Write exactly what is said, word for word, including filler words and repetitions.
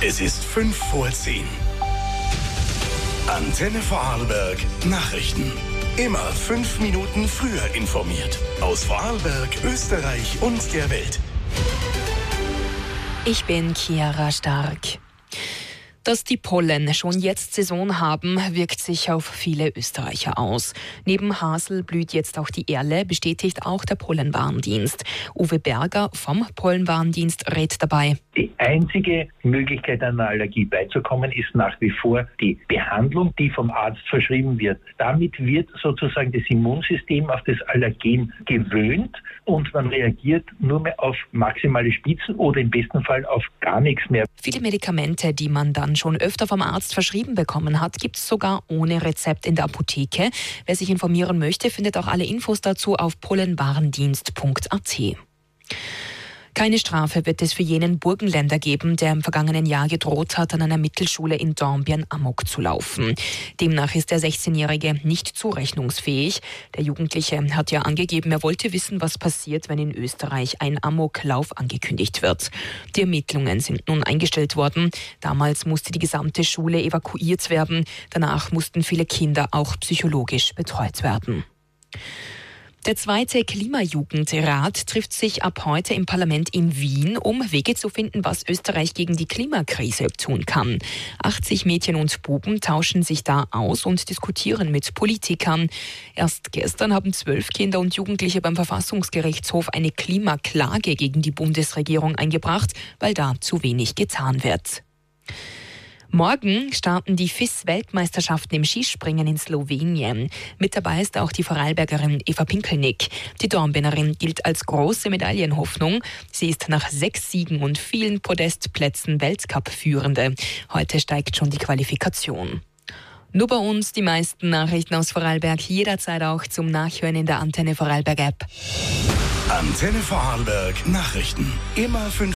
Es ist fünf vor zehn. Antenne Vorarlberg Nachrichten. Immer fünf Minuten früher informiert. Aus Vorarlberg, Österreich und der Welt. Ich bin Chiara Stark. Dass die Pollen schon jetzt Saison haben, wirkt sich auf viele Österreicher aus. Neben Hasel blüht jetzt auch die Erle, bestätigt auch der Pollenwarndienst. Uwe Berger vom Pollenwarndienst rät dabei. Die einzige Möglichkeit, einer Allergie beizukommen, ist nach wie vor die Behandlung, die vom Arzt verschrieben wird. Damit wird sozusagen das Immunsystem auf das Allergen gewöhnt und man reagiert nur mehr auf maximale Spitzen oder im besten Fall auf gar nichts mehr. Viele Medikamente, die man dann schon öfter vom Arzt verschrieben bekommen hat, gibt es sogar ohne Rezept in der Apotheke. Wer sich informieren möchte, findet auch alle Infos dazu auf pollenwarndienst punkt a t. Keine Strafe wird es für jenen Burgenländer geben, der im vergangenen Jahr gedroht hat, an einer Mittelschule in Dornbirn Amok zu laufen. Demnach ist der sechzehnjährige nicht zurechnungsfähig. Der Jugendliche hat ja angegeben, er wollte wissen, was passiert, wenn in Österreich ein Amoklauf angekündigt wird. Die Ermittlungen sind nun eingestellt worden. Damals musste die gesamte Schule evakuiert werden. Danach mussten viele Kinder auch psychologisch betreut werden. Der zweite Klimajugendrat trifft sich ab heute im Parlament in Wien, um Wege zu finden, was Österreich gegen die Klimakrise tun kann. achtzig Mädchen und Buben tauschen sich da aus und diskutieren mit Politikern. Erst gestern haben zwölf Kinder und Jugendliche beim Verfassungsgerichtshof eine Klimaklage gegen die Bundesregierung eingebracht, weil da zu wenig getan wird. Morgen starten die F I S-Weltmeisterschaften im Skispringen in Slowenien. Mit dabei ist auch die Vorarlbergerin Eva Pinkelnick. Die Dornbirnerin gilt als große Medaillenhoffnung. Sie ist nach sechs Siegen und vielen Podestplätzen Weltcup-Führende. Heute steigt schon die Qualifikation. Nur bei uns die meisten Nachrichten aus Vorarlberg, jederzeit auch zum Nachhören in der Antenne Vorarlberg App. Antenne Vorarlberg Nachrichten. Immer fünf